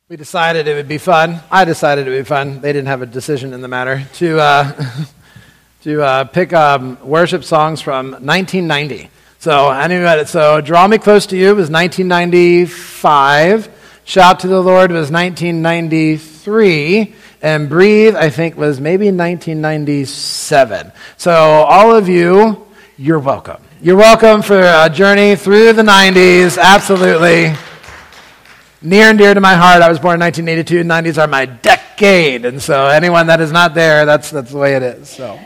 We decided it would be fun. I decided it would be fun. They didn't have a decision in the matter to pick worship songs from 1990. So Draw Me Close to You was 1995. Shout to the Lord was 1993. And Breathe, I think, was maybe 1997. So all of you, you're welcome. You're welcome for a journey through the 90s. Absolutely. Near and dear to my heart. I was born in 1982. 90s are my decade. And so anyone that is not there, that's the way it is. So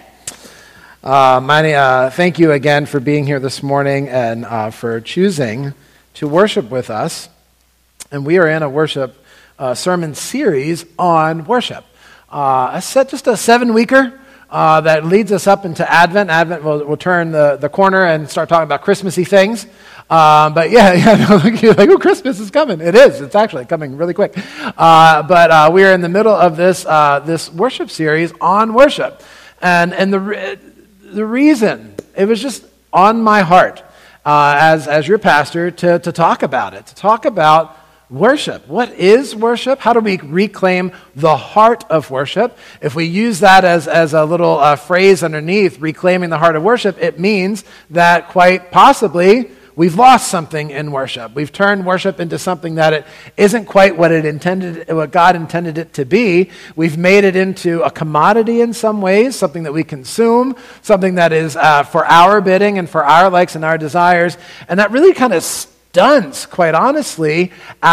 thank you again for being here this morning and for choosing to worship with us. And we are in a worship sermon series on worship. Just a 7-weeker that leads us up into Advent. Advent will turn the corner and start talking about Christmassy things. But you're like, oh, Christmas is coming. It is. It's actually coming really quick. But we are in the middle of this worship series on worship. And the reason, it was just on my heart as your pastor to talk about it, to talk about worship. What is worship? How do we reclaim the heart of worship? If we use that as a little phrase underneath, reclaiming the heart of worship, it means that quite possibly we've lost something in worship. We've turned worship into something that it isn't quite what God intended it to be. We've made it into a commodity in some ways, something that we consume, something that is for our bidding and for our likes and our desires, and that really kind of stunts, quite honestly,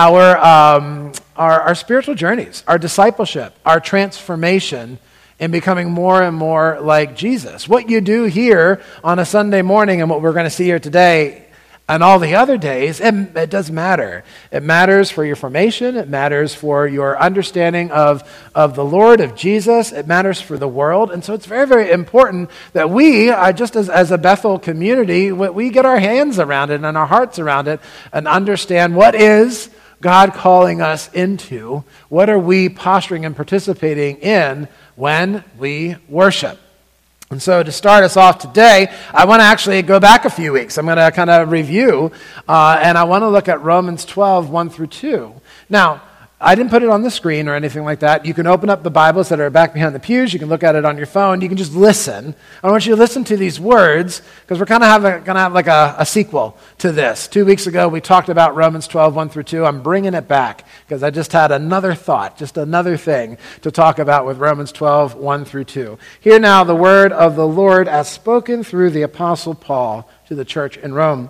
our spiritual journeys, our discipleship, our transformation in becoming more and more like Jesus. What you do here on a Sunday morning and what we're going to see here today and all the other days, it does matter. It matters for your formation. It matters for your understanding of the Lord, of Jesus. It matters for the world. And so it's very, very important that we, just as a Bethel community, we get our hands around it and our hearts around it and understand what is God calling us into. What are we posturing and participating in when we worship? And so to start us off today, I want to actually go back a few weeks. I'm going to kind of review, and I want to look at Romans 12, 1 through 2. Now, I didn't put it on the screen or anything like that. You can open up the Bibles that are back behind the pews. You can look at it on your phone. You can just listen. I want you to listen to these words because we're kind of going to have like a sequel to this. 2 weeks ago, we talked about Romans 12, 1 through 2. I'm bringing it back because I just had another thought, just another thing to talk about with Romans 12, 1 through 2. Hear now the word of the Lord as spoken through the Apostle Paul to the church in Rome.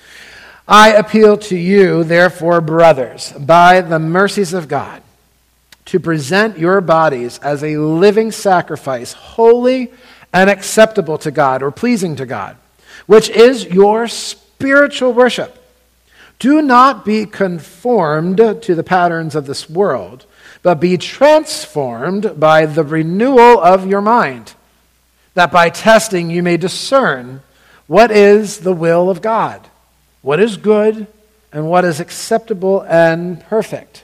I appeal to you, therefore, brothers, by the mercies of God, to present your bodies as a living sacrifice, holy and acceptable to God, or pleasing to God, which is your spiritual worship. Do not be conformed to the patterns of this world, but be transformed by the renewal of your mind, that by testing you may discern what is the will of God, what is good, and what is acceptable and perfect.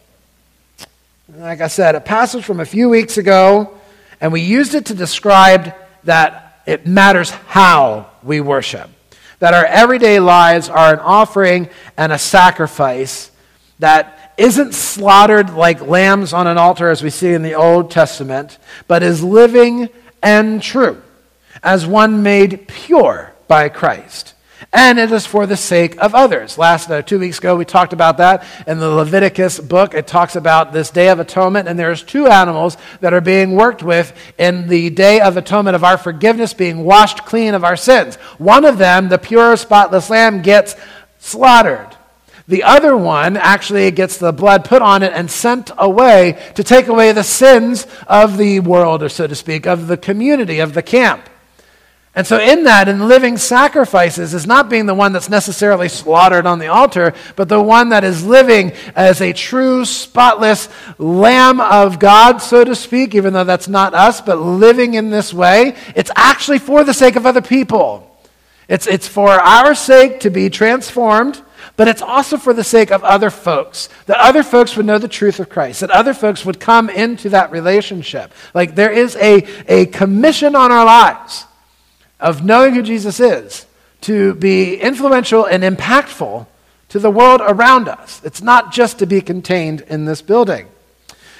Like I said, a passage from a few weeks ago, and we used it to describe that it matters how we worship. That our everyday lives are an offering and a sacrifice that isn't slaughtered like lambs on an altar as we see in the Old Testament, but is living and true, as one made pure by Christ. And it is for the sake of others. 2 weeks ago, we talked about that in the Leviticus book. It talks about this Day of Atonement, and there's 2 animals that are being worked with in the Day of Atonement of our forgiveness, being washed clean of our sins. One of them, the pure, spotless lamb, gets slaughtered. The other one actually gets the blood put on it and sent away to take away the sins of the world, or so to speak, of the community, of the camp. And so in living sacrifices is not being the one that's necessarily slaughtered on the altar, but the one that is living as a true, spotless Lamb of God, so to speak, even though that's not us, but living in this way. It's actually for the sake of other people. It's for our sake to be transformed, but it's also for the sake of other folks, that other folks would know the truth of Christ, that other folks would come into that relationship. Like there is a commission on our lives of knowing who Jesus is, to be influential and impactful to the world around us. It's not just to be contained in this building.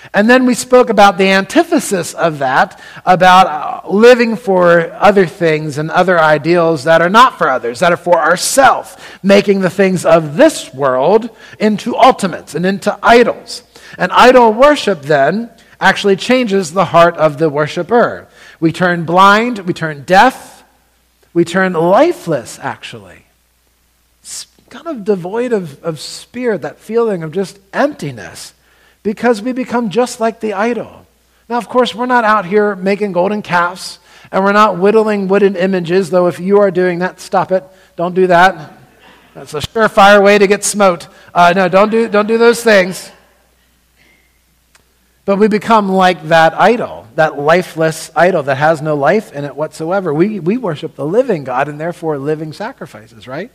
And then we spoke about the antithesis of that, about living for other things and other ideals that are not for others, that are for ourselves, making the things of this world into ultimates and into idols. And idol worship then actually changes the heart of the worshiper. We turn blind, we turn deaf, we turn lifeless, actually. It's kind of devoid of spirit, that feeling of just emptiness, because we become just like the idol. Now, of course, we're not out here making golden calves, and we're not whittling wooden images, though if you are doing that, stop it. Don't do that. That's a surefire way to get smote. No, don't do those things. But we become like that idol, that lifeless idol that has no life in it whatsoever. We worship the living God and therefore living sacrifices, right?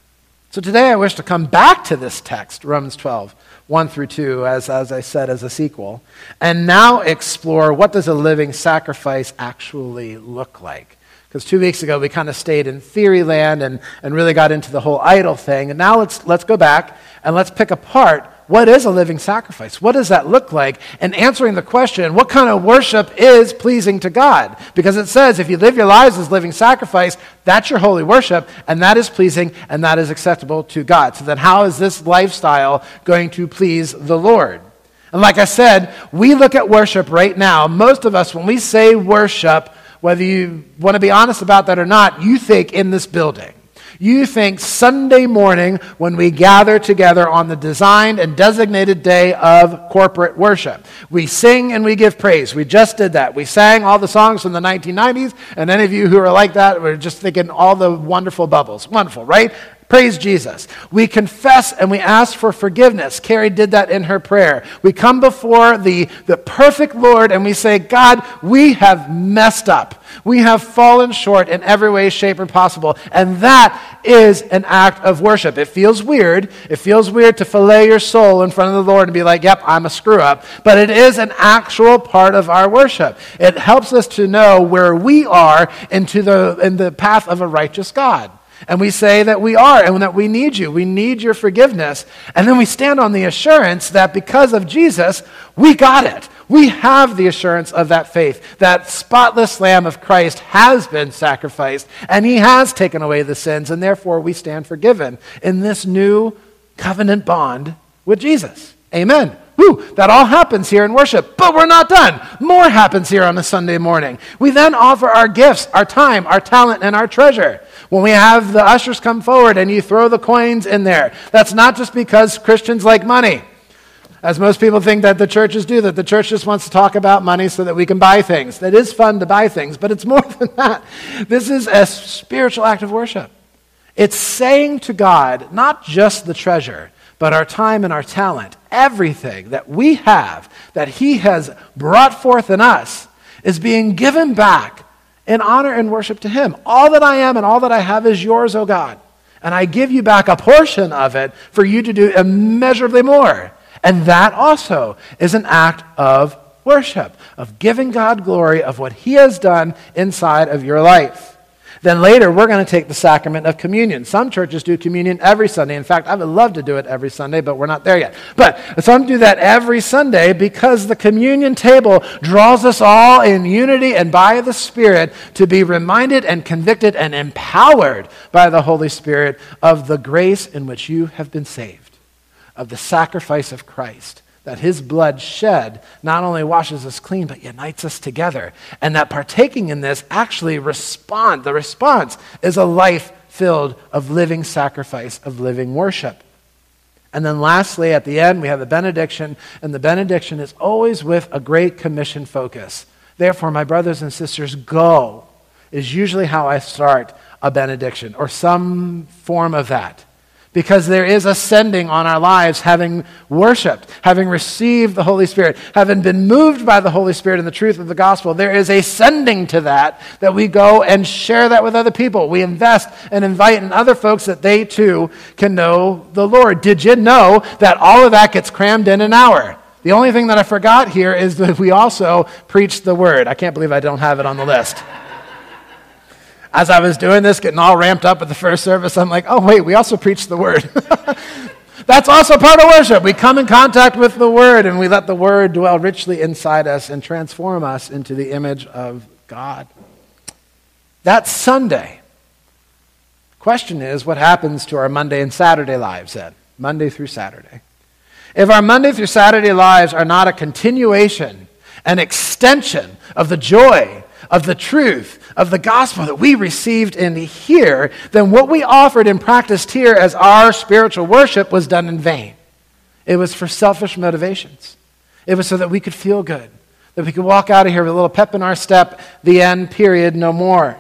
So today I wish to come back to this text, Romans 12, 1 through 2, as I said, as a sequel, and now explore what does a living sacrifice actually look like. Because 2 weeks ago we kind of stayed in theory land and really got into the whole idol thing. And now let's go back and let's pick apart what is a living sacrifice? What does that look like? And answering the question, what kind of worship is pleasing to God? Because it says if you live your lives as living sacrifice, that's your holy worship, and that is pleasing and that is acceptable to God. So then how is this lifestyle going to please the Lord? And like I said, we look at worship right now. Most of us, when we say worship, whether you want to be honest about that or not, you think in this building. You think Sunday morning when we gather together on the designed and designated day of corporate worship. We sing and we give praise. We just did that. We sang all the songs from the 1990s, and any of you who are like that were just thinking all the wonderful bubbles. Wonderful, right? Praise Jesus. We confess and we ask for forgiveness. Carrie did that in her prayer. We come before the perfect Lord and we say, God, we have messed up. We have fallen short in every way, shape, or possible. And that is an act of worship. It feels weird. It feels weird to fillet your soul in front of the Lord and be like, yep, I'm a screw up. But it is an actual part of our worship. It helps us to know where we are in the path of a righteous God. And we say that we are and that we need you. We need your forgiveness. And then we stand on the assurance that because of Jesus, we got it. We have the assurance of that faith. That spotless Lamb of Christ has been sacrificed, and he has taken away the sins, and therefore we stand forgiven in this new covenant bond with Jesus. Amen. Woo, that all happens here in worship, but we're not done. More happens here on a Sunday morning. We then offer our gifts, our time, our talent, and our treasure. When we have the ushers come forward and you throw the coins in there, that's not just because Christians like money. As most people think that the churches do, that the church just wants to talk about money so that we can buy things. That is fun to buy things, but it's more than that. This is a spiritual act of worship. It's saying to God, not just the treasure, but our time and our talent, everything that we have, that he has brought forth in us, is being given back in honor and worship to him. All that I am and all that I have is yours, O God. And I give you back a portion of it for you to do immeasurably more. And that also is an act of worship, of giving God glory of what he has done inside of your life. Then later, we're going to take the sacrament of communion. Some churches do communion every Sunday. In fact, I would love to do it every Sunday, but we're not there yet. But some do that every Sunday because the communion table draws us all in unity and by the Spirit to be reminded and convicted and empowered by the Holy Spirit of the grace in which you have been saved, of the sacrifice of Christ, that his blood shed not only washes us clean, but unites us together. And that partaking in this actually the response is a life filled of living sacrifice, of living worship. And then lastly, at the end, we have the benediction, and the benediction is always with a Great Commission focus. Therefore, my brothers and sisters, go is usually how I start a benediction, or some form of that. Because there is a sending on our lives, having worshiped, having received the Holy Spirit, having been moved by the Holy Spirit and the truth of the gospel. There is a sending to that we go and share that with other people. We invest and invite in other folks that they too can know the Lord. Did you know that all of that gets crammed in an hour? The only thing that I forgot here is that we also preach the word. I can't believe I don't have it on the list. As I was doing this, getting all ramped up at the first service, I'm like, oh, wait, we also preach the word. That's also part of worship. We come in contact with the Word, and we let the Word dwell richly inside us and transform us into the image of God. That's Sunday. Question is, what happens to our Monday and Saturday lives then? Monday through Saturday. If our Monday through Saturday lives are not a continuation, an extension of the joy, of the truth, of the gospel that we received in here, then what we offered and practiced here as our spiritual worship was done in vain. It was for selfish motivations. It was so that we could feel good, that we could walk out of here with a little pep in our step, the end, period, no more.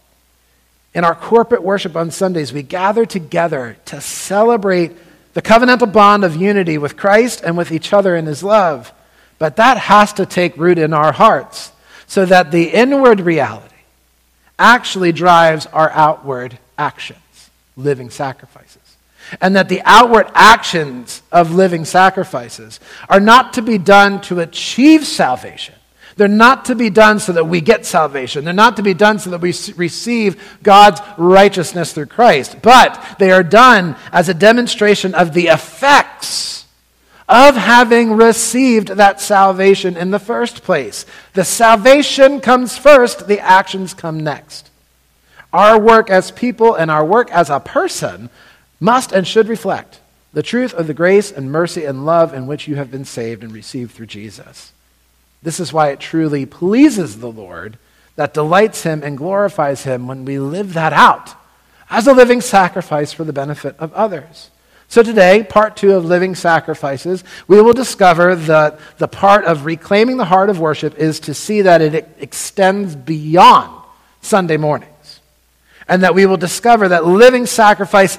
In our corporate worship on Sundays, we gather together to celebrate the covenantal bond of unity with Christ and with each other in his love. But that has to take root in our hearts so that the inward reality actually drives our outward actions, living sacrifices. And that the outward actions of living sacrifices are not to be done to achieve salvation. They're not to be done so that we get salvation. They're not to be done so that we receive God's righteousness through Christ. But they are done as a demonstration of the effects of having received that salvation in the first place. The salvation comes first, the actions come next. Our work as people and our work as a person must and should reflect the truth of the grace and mercy and love in which you have been saved and received through Jesus. This is why it truly pleases the Lord, that delights him and glorifies him when we live that out as a living sacrifice for the benefit of others. So today, part 2 of living sacrifices, we will discover that the part of reclaiming the heart of worship is to see that it extends beyond Sunday mornings. And that we will discover that living sacrifice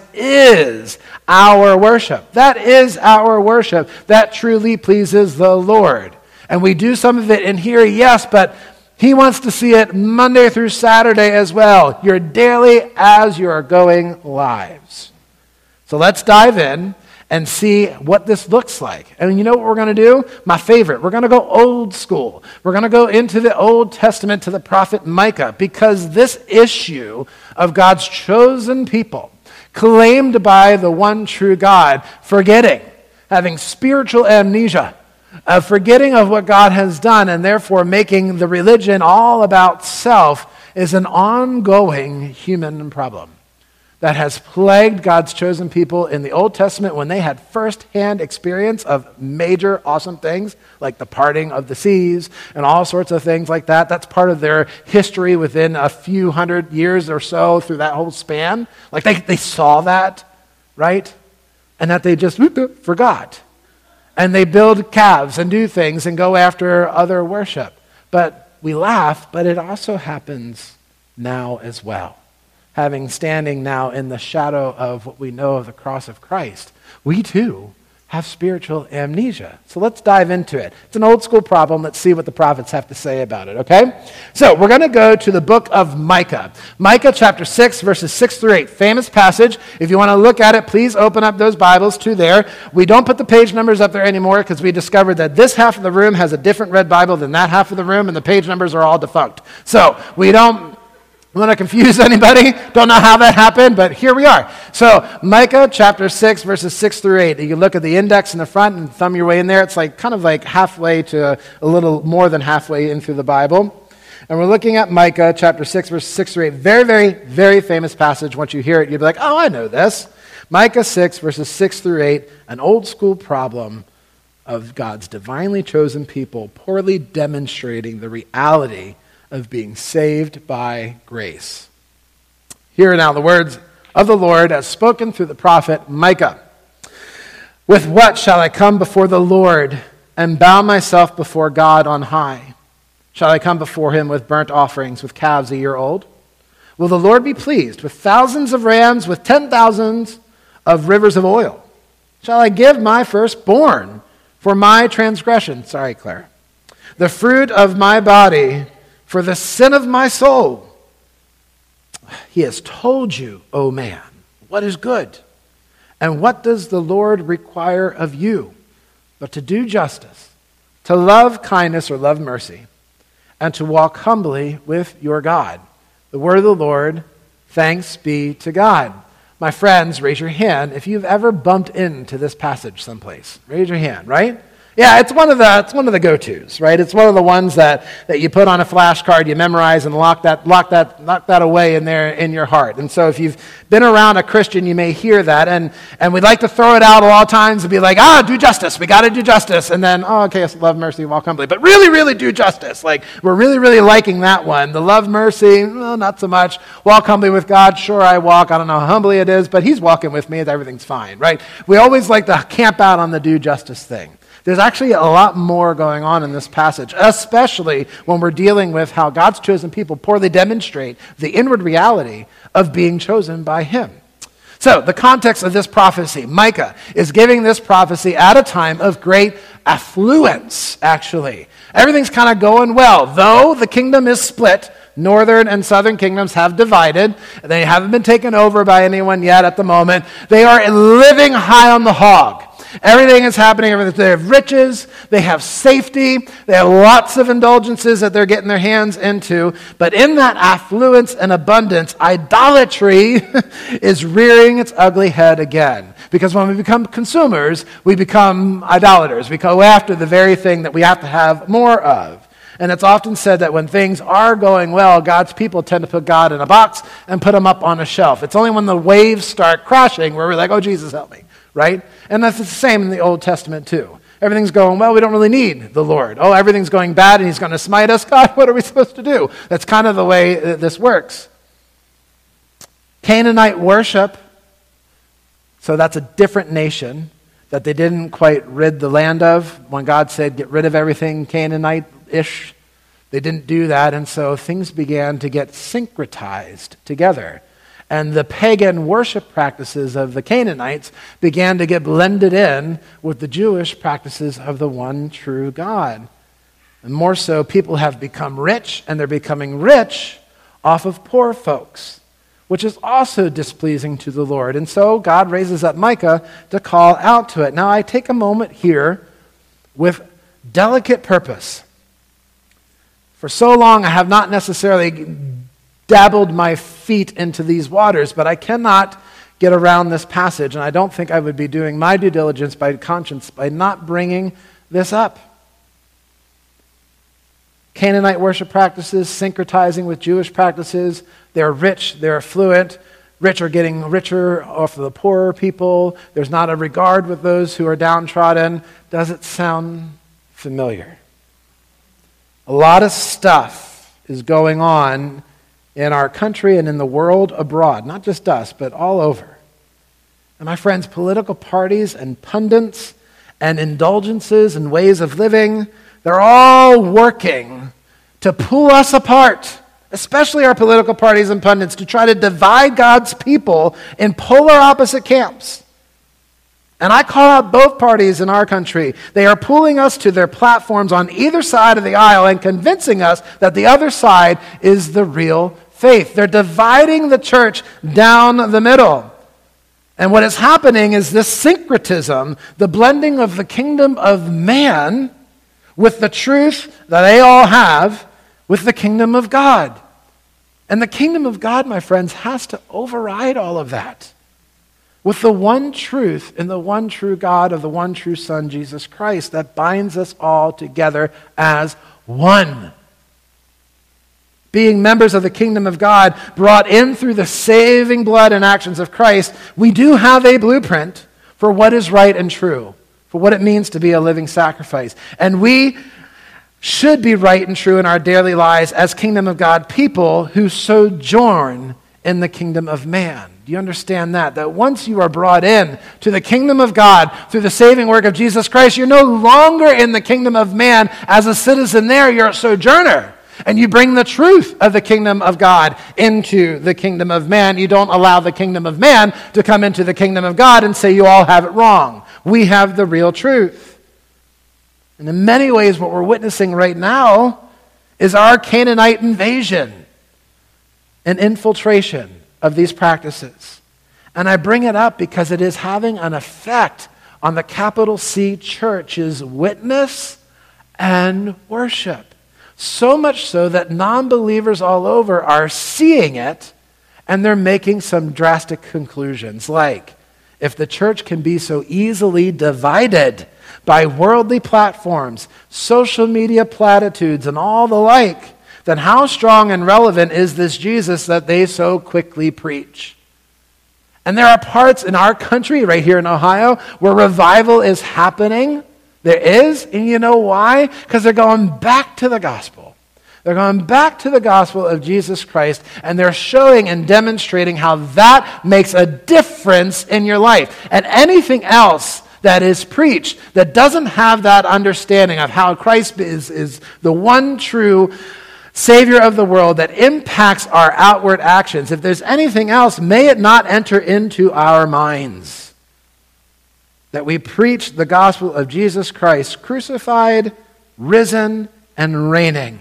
is our worship. That is our worship. That truly pleases the Lord. And we do some of it in here, yes, but he wants to see it Monday through Saturday as well. Your daily as you are going lives. So let's dive in and see what this looks like. And you know what we're going to do? My favorite. We're going to go old school. We're going to go into the Old Testament to the prophet Micah, because this issue of God's chosen people, claimed by the one true God, forgetting, having spiritual amnesia, of forgetting of what God has done and therefore making the religion all about self, is an ongoing human problem that has plagued God's chosen people in the Old Testament when they had first-hand experience of major awesome things like the parting of the seas and all sorts of things like that. That's part of their history within a few hundred years or so through that whole span. Like they saw that, right? And that they just forgot. And they build calves and do things and go after other worship. But we laugh, but it also happens now as well. Standing now in the shadow of what we know of the cross of Christ, we too have spiritual amnesia. So let's dive into it. It's an old school problem. Let's see what the prophets have to say about it, okay? So we're going to go to the book of Micah. Micah chapter 6, verses 6 through 8. Famous passage. If you want to look at it, please open up those Bibles to there. We don't put the page numbers up there anymore because we discovered that this half of the room has a different red Bible than that half of the room, and the page numbers are all defunct. So we don't want to confuse anybody. Don't know how that happened, but here we are. So Micah chapter 6, verses 6 through 8. You can look at the index in the front and thumb your way in there. It's like kind of like halfway to a little more than halfway in through the Bible. And we're looking at Micah chapter 6, verses 6 through 8. Very, very, very famous passage. Once you hear it, you'll be like, oh, I know this. Micah 6, verses 6 through 8. An old school problem of God's divinely chosen people poorly demonstrating the reality of being saved by grace. Here are now the words of the Lord as spoken through the prophet Micah. With what shall I come before the Lord and bow myself before God on high? Shall I come before him with burnt offerings, with calves a year old? Will the Lord be pleased with thousands of rams, with 10,000s of rivers of oil? Shall I give my firstborn for my transgression? Sorry, Claire. The fruit of my body for the sin of my soul. He has told you, O man, what is good. And what does the Lord require of you? But to do justice, to love kindness or love mercy, and to walk humbly with your God. The word of the Lord, thanks be to God. my friends, raise your hand if you've ever bumped into this passage someplace. Raise your hand, right? Yeah, it's one of the go-tos, right? It's one of the ones that you put on a flashcard, you memorize, and lock that away in there in your heart. And so if you've been around a Christian, you may hear that, and we'd like to throw it out a lot of times and be like, do justice, we got to do justice, and then, okay, so love, mercy, walk humbly, but really, really do justice. Like, we're really, really liking that one. The love, mercy, not so much. Walk humbly with God, sure I walk, I don't know how humbly it is, but he's walking with me, everything's fine, right? We always like to camp out on the do justice thing. There's actually a lot more going on in this passage, especially when we're dealing with how God's chosen people poorly demonstrate the inward reality of being chosen by him. So, the context of this prophecy, Micah is giving this prophecy at a time of great affluence, actually. Everything's kind of going well, though the kingdom is split. Northern and southern kingdoms have divided. They haven't been taken over by anyone yet at the moment. They are living high on the hog. Everything is happening. They have riches. They have safety. They have lots of indulgences that they're getting their hands into. But in that affluence and abundance, idolatry is rearing its ugly head again. Because when we become consumers, we become idolaters. We go after the very thing that we have to have more of. And it's often said that when things are going well, God's people tend to put God in a box and put him up on a shelf. It's only when the waves start crashing where we're like, oh, Jesus, help me. Right? And that's the same in the Old Testament too. Everything's going well, we don't really need the Lord. Oh, everything's going bad and he's going to smite us. God, what are we supposed to do? That's kind of the way this works. Canaanite worship, so that's a different nation that they didn't quite rid the land of. When God said, get rid of everything Canaanite-ish, they didn't do that, and so things began to get syncretized together. And the pagan worship practices of the Canaanites began to get blended in with the Jewish practices of the one true God. And more so, people have become rich, and they're becoming rich off of poor folks, which is also displeasing to the Lord. And so God raises up Micah to call out to it. Now I take a moment here with delicate purpose. For so long I have not necessarily dabbled my feet into these waters, but I cannot get around this passage, and I don't think I would be doing my due diligence by conscience by not bringing this up. Canaanite worship practices, syncretizing with Jewish practices. They're rich, they're affluent. Rich are getting richer off of the poorer people. There's not a regard with those who are downtrodden. Does it sound familiar? A lot of stuff is going on in our country and in the world abroad, not just us, but all over. And my friends, political parties and pundits and indulgences and ways of living, they're all working to pull us apart, especially our political parties and pundits, to try to divide God's people in polar opposite camps. And I call out both parties in our country. They are pulling us to their platforms on either side of the aisle and convincing us that the other side is the real faith. They're dividing the church down the middle. And what is happening is this syncretism, the blending of the kingdom of man with the truth that they all have with the kingdom of God. And the kingdom of God, my friends, has to override all of that with the one truth in the one true God of the one true Son, Jesus Christ, that binds us all together as one. Being members of the kingdom of God, brought in through the saving blood and actions of Christ, we do have a blueprint for what is right and true, for what it means to be a living sacrifice. And we should be right and true in our daily lives as kingdom of God people who sojourn in the kingdom of man. Do you understand that? That once you are brought in to the kingdom of God through the saving work of Jesus Christ, you're no longer in the kingdom of man as a citizen there, you're a sojourner. And you bring the truth of the kingdom of God into the kingdom of man. You don't allow the kingdom of man to come into the kingdom of God and say you all have it wrong. We have the real truth. And in many ways, what we're witnessing right now is our Canaanite invasion and infiltration of these practices. And I bring it up because it is having an effect on the capital C church's witness and worship. So much so that non-believers all over are seeing it And they're making some drastic conclusions, like, if the church can be so easily divided by worldly platforms, social media platitudes, and all the like, then how strong and relevant is this Jesus that they so quickly preach? And there are parts in our country, right here in Ohio, where revival is happening. There is, and you know why? Because they're going back to the gospel. They're going back to the gospel of Jesus Christ, and they're showing and demonstrating how that makes a difference in your life. And anything else that is preached that doesn't have that understanding of how Christ is the one true Savior of the world that impacts our outward actions, if there's anything else, may it not enter into our minds. That we preach the gospel of Jesus Christ, crucified, risen, and reigning.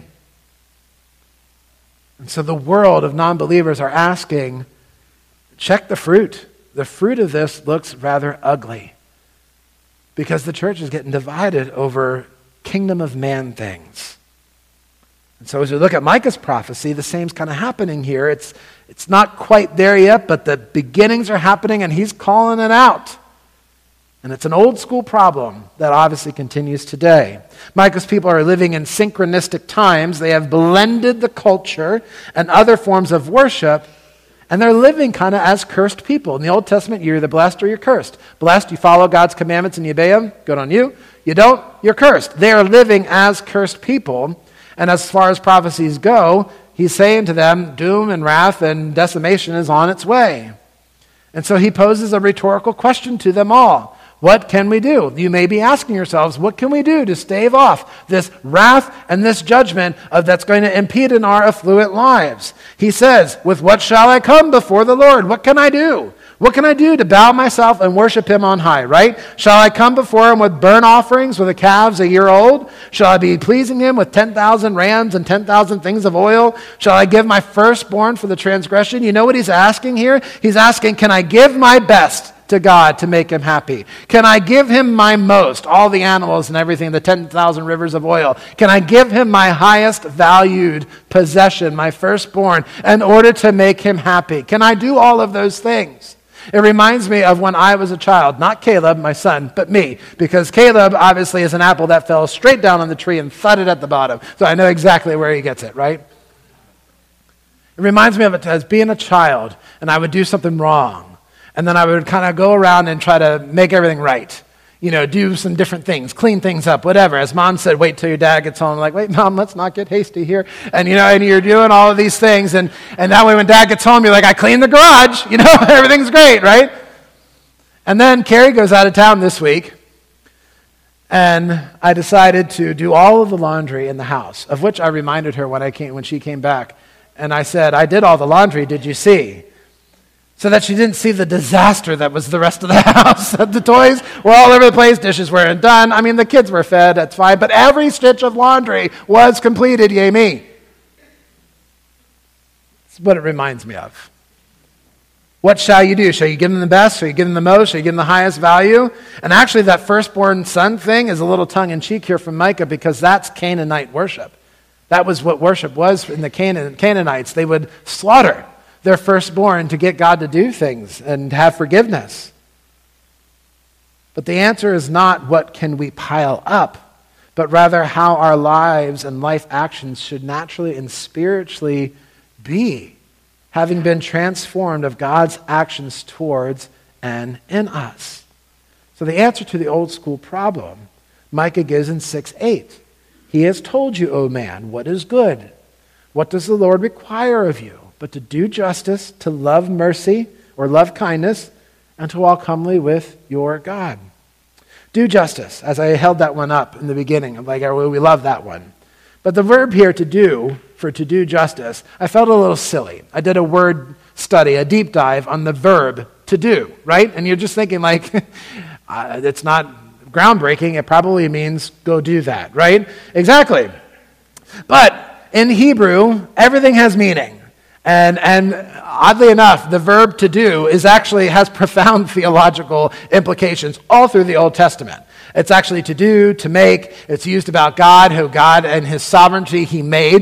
And so the world of non-believers are asking, check the fruit. The fruit of this looks rather ugly. Because the church is getting divided over kingdom of man things. And so as we look at Micah's prophecy, the same's kind of happening here. It's not quite there yet, but the beginnings are happening, and he's calling it out. And it's an old school problem that obviously continues today. Micah's people are living in synchronistic times. They have blended the culture and other forms of worship, and they're living kind of as cursed people. In the Old Testament, you're either blessed or you're cursed. Blessed, you follow God's commandments and you obey them. Good on you. You don't, you're cursed. They are living as cursed people. And as far as prophecies go, he's saying to them, doom and wrath and decimation is on its way. And so he poses a rhetorical question to them all. What can we do? You may be asking yourselves, what can we do to stave off this wrath and this judgment that's going to impede in our affluent lives? He says, with what shall I come before the Lord? What can I do? What can I do to bow myself and worship him on high, right? Shall I come before him with burnt offerings with the calves a year old? Shall I be pleasing him with 10,000 rams and 10,000 things of oil? Shall I give my firstborn for the transgression? You know what he's asking here? He's asking, can I give my best to God to make him happy? Can I give him my most, all the animals and everything, the 10,000 rivers of oil? Can I give him my highest valued possession, my firstborn, in order to make him happy? Can I do all of those things? It reminds me of when I was a child, not Caleb, my son, but me, because Caleb obviously is an apple that fell straight down on the tree and thudded at the bottom. So I know exactly where he gets it, right? It reminds me of it as being a child, and I would do something wrong. And then I would kind of go around and try to make everything right. You know, do some different things, clean things up, whatever. As mom said, wait till your dad gets home. I'm like, wait, mom, let's not get hasty here. And, and you're doing all of these things. And that way when dad gets home, you're like, I cleaned the garage. Everything's great, right? And then Carrie goes out of town this week. And I decided to do all of the laundry in the house, of which I reminded her when she came back. And I said, I did all the laundry, did you see? So that she didn't see the disaster that was the rest of the house. The toys were all over the place, dishes weren't done. I mean, the kids were fed, that's fine, but every stitch of laundry was completed, yay me. That's what it reminds me of. What shall you do? Shall you give them the best? Shall you give them the most? Shall you give them the highest value? And actually that firstborn son thing is a little tongue-in-cheek here from Micah, because that's Canaanite worship. That was what worship was in the Canaanites. They would slaughter their firstborn to get God to do things and have forgiveness. But the answer is not what can we pile up, but rather how our lives and life actions should naturally and spiritually be, having been transformed of God's actions towards and in us. So the answer to the old school problem, Micah gives in 6:8. He has told you, O man, what is good. What does the Lord require of you? But to do justice, to love mercy or love kindness, and to walk humbly with your God. Do justice, as I held that one up in the beginning. We love that one. But the verb here to do justice, I felt a little silly. I did a word study, a deep dive on the verb to do, right? And you're just thinking it's not groundbreaking. It probably means go do that, right? Exactly. But in Hebrew, everything has meaning. And oddly enough, the verb to do has profound theological implications all through the Old Testament. It's actually to do, to make. It's used about God, who God and his sovereignty he made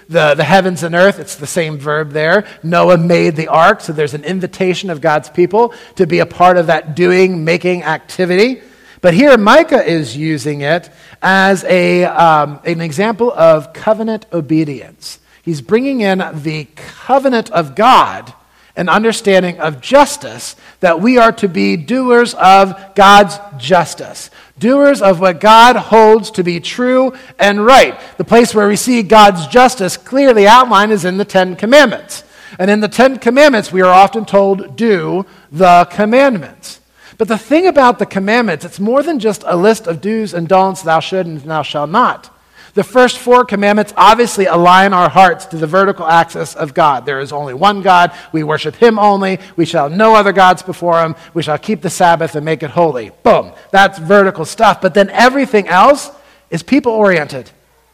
the heavens and earth. It's the same verb there. Noah made the ark, so there's an invitation of God's people to be a part of that doing, making activity. But here Micah is using it as an example of covenant obedience. He's bringing in the covenant of God, an understanding of justice, that we are to be doers of God's justice, doers of what God holds to be true and right. The place where we see God's justice clearly outlined is in the Ten Commandments. And in the Ten Commandments, we are often told, do the commandments. But the thing about the commandments, it's more than just a list of do's and don'ts, thou should and thou shalt not. The first 4 commandments obviously align our hearts to the vertical axis of God. There is only one God. We worship him only. We shall have no other gods before him. We shall keep the Sabbath and make it holy. Boom. That's vertical stuff. But then everything else is people-oriented.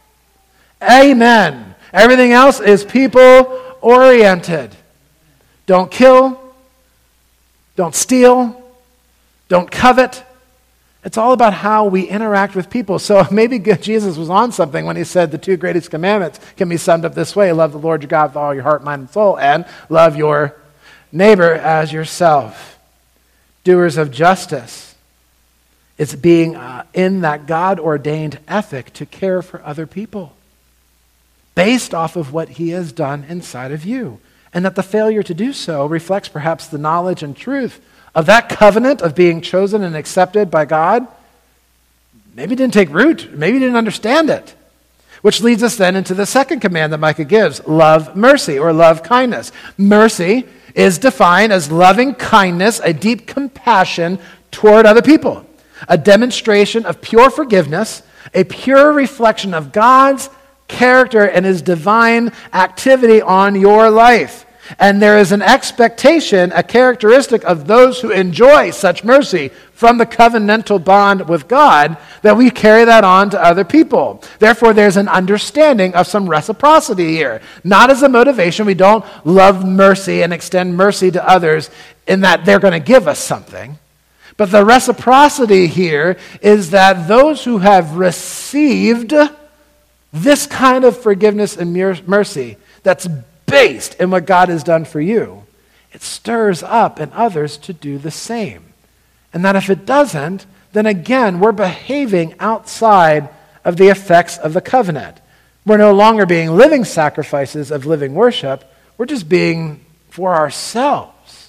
Amen. Everything else is people-oriented. Don't kill. Don't steal. Don't covet. It's all about how we interact with people. So maybe Jesus was on something when he said the 2 greatest commandments can be summed up this way: love the Lord your God with all your heart, mind, and soul, and love your neighbor as yourself. Doers of justice. It's being in that God-ordained ethic to care for other people based off of what he has done inside of you. And that the failure to do so reflects perhaps the knowledge and truth of that covenant of being chosen and accepted by God. Maybe didn't take root. Maybe didn't understand it. Which leads us then into the second command that Micah gives: love mercy, or love kindness. Mercy is defined as loving kindness, a deep compassion toward other people, a demonstration of pure forgiveness, a pure reflection of God's character and his divine activity on your life. And there is an expectation, a characteristic of those who enjoy such mercy from the covenantal bond with God, that we carry that on to other people. Therefore, there's an understanding of some reciprocity here. Not as a motivation. We don't love mercy and extend mercy to others in that they're going to give us something. But the reciprocity here is that those who have received this kind of forgiveness and mercy that's based in what God has done for you, it stirs up in others to do the same. And that if it doesn't, then again, we're behaving outside of the effects of the covenant. We're no longer being living sacrifices of living worship. We're just being for ourselves.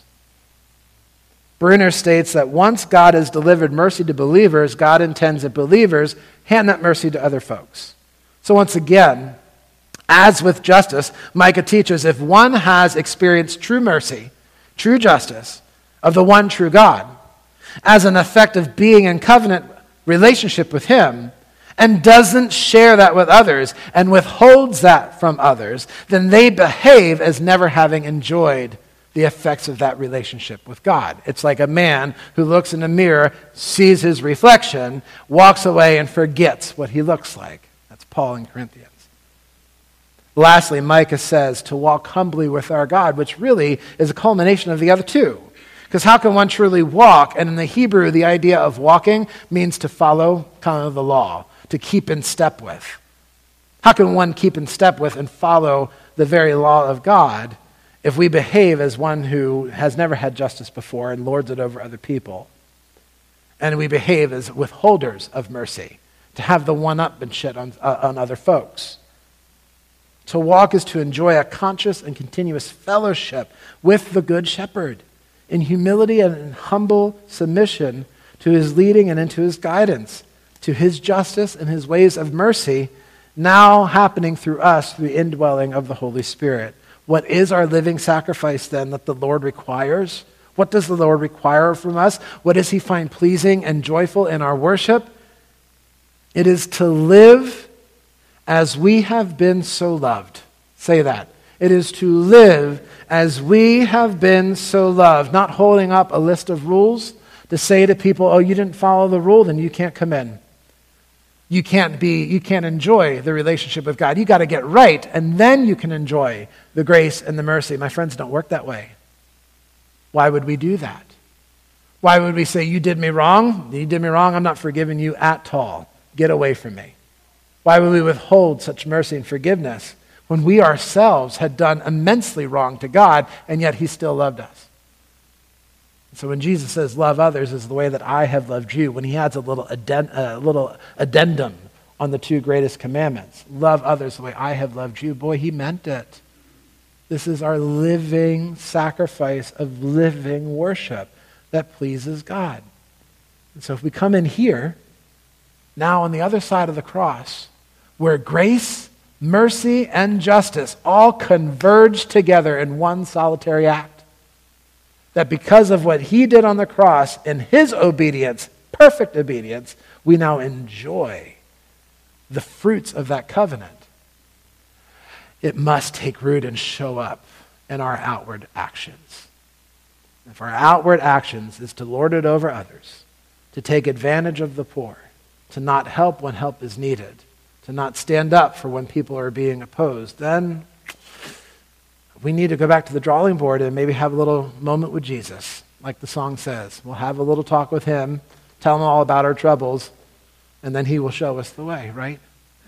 Bruner states that once God has delivered mercy to believers, God intends that believers hand that mercy to other folks. So once again, as with justice, Micah teaches if one has experienced true mercy, true justice of the one true God, as an effect of being in covenant relationship with him, and doesn't share that with others and withholds that from others, then they behave as never having enjoyed the effects of that relationship with God. It's like a man who looks in a mirror, sees his reflection, walks away and forgets what he looks like. That's Paul in Corinthians. Lastly, Micah says to walk humbly with our God, which really is a culmination of the other two. Because how can one truly walk? And in the Hebrew, the idea of walking means to follow kind of the law, to keep in step with. How can one keep in step with and follow the very law of God if we behave as one who has never had justice before and lords it over other people? And we behave as withholders of mercy, to have the one-upmanship on other folks. To walk is to enjoy a conscious and continuous fellowship with the Good Shepherd in humility and in humble submission to his leading and into his guidance, to his justice and his ways of mercy, now happening through us through the indwelling of the Holy Spirit. What is our living sacrifice then that the Lord requires? What does the Lord require from us? What does he find pleasing and joyful in our worship? It is to live as we have been so loved. Say that. It is to live as we have been so loved. Not holding up a list of rules to say to people, oh, you didn't follow the rule, then you can't come in. You can't enjoy the relationship with God. You got to get right, and then you can enjoy the grace and the mercy. My friends, don't work that way. Why would we do that? Why would we say, you did me wrong? You did me wrong, I'm not forgiving you at all. Get away from me. Why would we withhold such mercy and forgiveness when we ourselves had done immensely wrong to God, and yet he still loved us. So when Jesus says, love others is the way that I have loved you, when he adds a little addendum on the two greatest commandments, love others the way I have loved you, boy, he meant it. This is our living sacrifice of living worship that pleases God. And so if we come in here, now on the other side of the cross, where grace, mercy, and justice all converge together in one solitary act, that because of what he did on the cross in his obedience, perfect obedience, we now enjoy the fruits of that covenant. It must take root and show up in our outward actions. If our outward actions is to lord it over others, to take advantage of the poor, to not help when help is needed, to not stand up for when people are being opposed, then we need to go back to the drawing board and maybe have a little moment with Jesus, like the song says. We'll have a little talk with him, tell him all about our troubles, and then he will show us the way, right?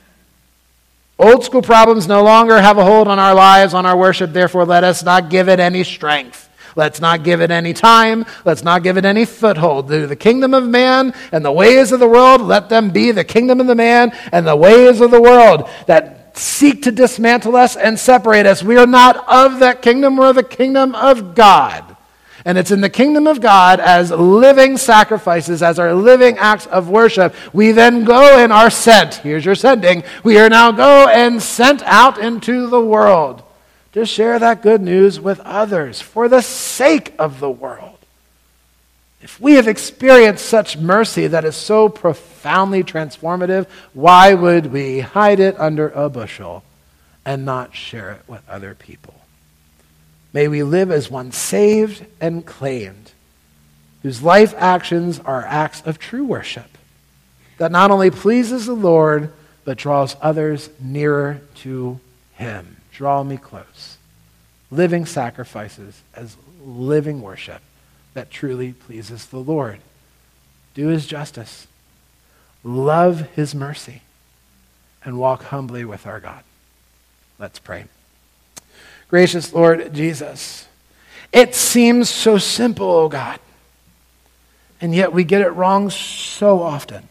Old school problems no longer have a hold on our lives, on our worship, therefore let us not give it any strength. Let's not give it any time. Let's not give it any foothold. The kingdom of man and the ways of the world, let them be the kingdom of the man and the ways of the world that seek to dismantle us and separate us. We are not of that kingdom. We're the kingdom of God. And it's in the kingdom of God as living sacrifices, as our living acts of worship, we then go and are sent. Here's your sending. We are now go and sent out into the world to share that good news with others for the sake of the world. If we have experienced such mercy that is so profoundly transformative, why would we hide it under a bushel and not share it with other people? May we live as one saved and claimed, whose life actions are acts of true worship, that not only pleases the Lord, but draws others nearer to him. Draw me close. Living sacrifices as living worship that truly pleases the Lord. Do his justice. Love his mercy. And walk humbly with our God. Let's pray. Gracious Lord Jesus, it seems so simple, oh God, and yet we get it wrong so often.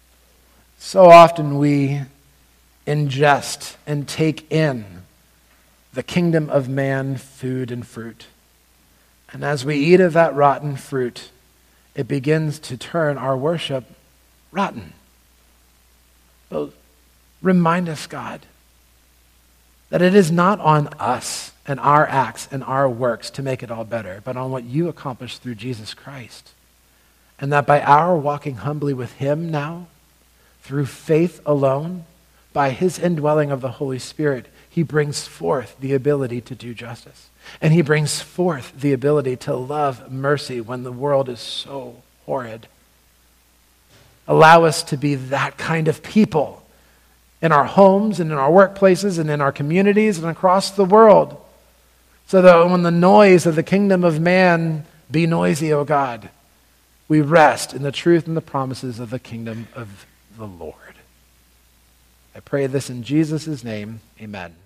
So often we ingest and take in the kingdom of man food and fruit. And as we eat of that rotten fruit, it begins to turn our worship rotten. But remind us, God, that it is not on us and our acts and our works to make it all better, but on what you accomplished through Jesus Christ. And that by our walking humbly with him now, through faith alone, by his indwelling of the Holy Spirit, he brings forth the ability to do justice. And he brings forth the ability to love mercy when the world is so horrid. Allow us to be that kind of people in our homes and in our workplaces and in our communities and across the world, so that when the noise of the kingdom of man be noisy, O God, we rest in the truth and the promises of the kingdom of the Lord. I pray this in Jesus' name. Amen.